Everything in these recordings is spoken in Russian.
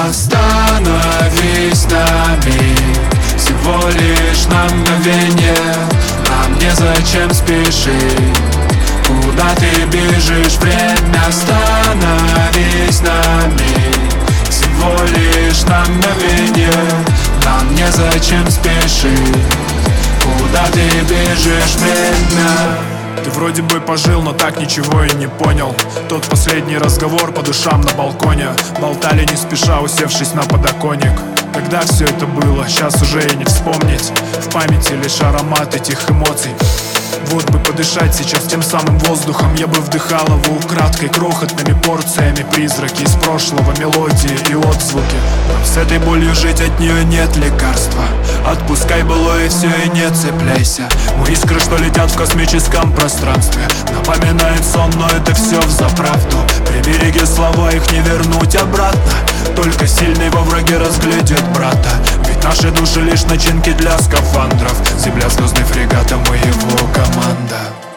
Остановись на миг, всего лишь на мгновение. Нам незачем спешить. Куда ты бежишь, время? Остановись на миг, всего лишь на мгновение. Нам незачем спешить. Куда ты бежишь, время? Ты вроде бы пожил, но так ничего и не понял. Тот последний разговор по душам на балконе. Болтали не спеша, усевшись на подоконник. Когда все это было, сейчас уже и не вспомнить. В памяти лишь аромат этих эмоций. Вот бы подышать сейчас тем самым воздухом. Я бы вдыхал его украдкой, крохотными порциями. Призраки из прошлого, мелодии и отзвуки. Но с этой болью жить, от нее нет лекарства. Отпускай былое все и не цепляйся. Мы искры, что летят в космическом пространстве. Напоминает сон, но это все взаправду. Прибереги слова, их не вернуть обратно. Только сильный во враге разглядит брата. Ведь наши души лишь начинки для скафандров. Земля, звездный фрегат, а мы его команда.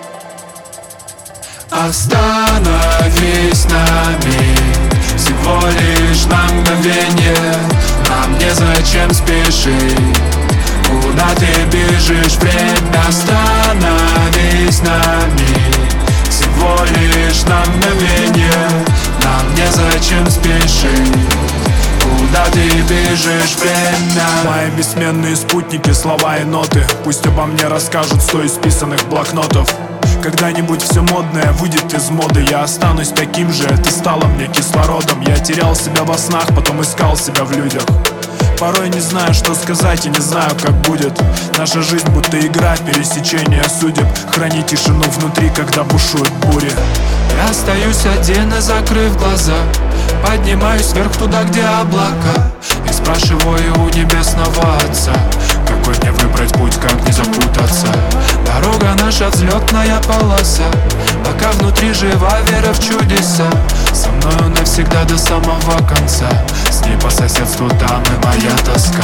Остановись на миг, всего лишь на мгновение. Нам незачем спешить. Куда ты бежишь, время? Остановись на миг, всего лишь на мгновение. Нам незачем спешить. Куда ты бежишь, время? Мои бессменные спутники, слова и ноты. Пусть обо мне расскажут 100 исписанных блокнотов. Когда-нибудь все модное выйдет из моды. Я останусь таким же, ты стала мне кислородом. Я терял себя во снах, потом искал себя в людях. Порой не знаю, что сказать и не знаю, как будет. Наша жизнь будто игра, пересечение судеб. Храни тишину внутри, когда бушуют бури. Я остаюсь один и закрыв глаза, поднимаюсь вверх туда, где облака, и спрашиваю у небесного Отца, какой мне выбрать путь, как не запутаться. Дорога наша взлетная полоса, пока внутри жива вера в чудеса. Со мною навсегда до самого конца, с ней по соседству там и моя тоска.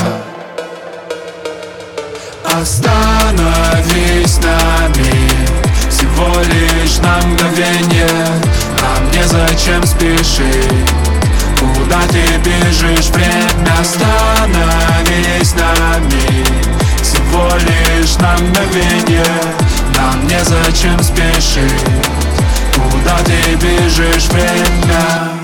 Остановись на миг, всего лишь на мгновение. Нам незачем спешить. Куда ты бежишь, время? Остановись на миг, всего лишь на мгновение. Нам незачем спешить. Куда ты бежишь, время?